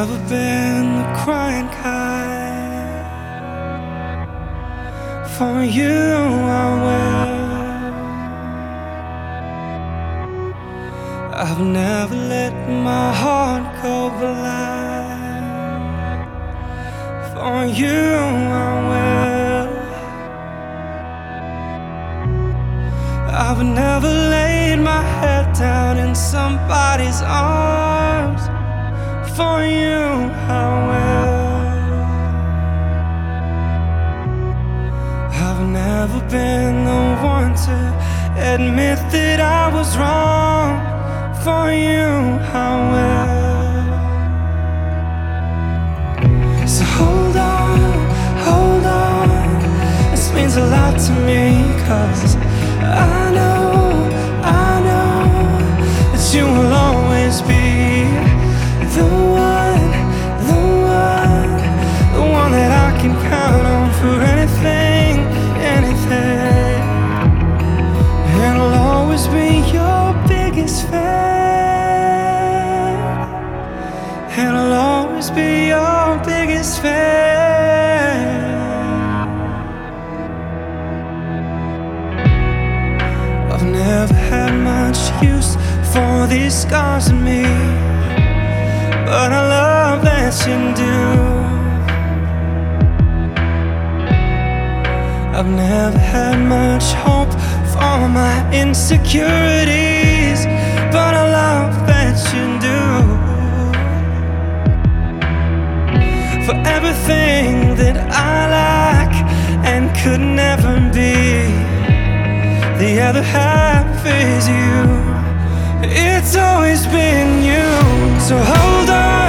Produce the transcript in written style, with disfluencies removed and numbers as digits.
never been the crying kind. For you I will. I've never let my heart go blind. For you I will. I've never laid my head down in somebody's arms. For you I will. I've never been the one to admit that I was wrong. For you I will. So hold on, this means a lot to me, 'cause I know that you will always be the one that I can count on for anything. And I'll always be your biggest fan. And I'll always be your biggest fan. I've never had much use for these scars in me, but I love that you do. I've never had much hope for my insecurities, but I love that you do. For everything that I lack and could never be, the other half is you. It's always been you. So hold on,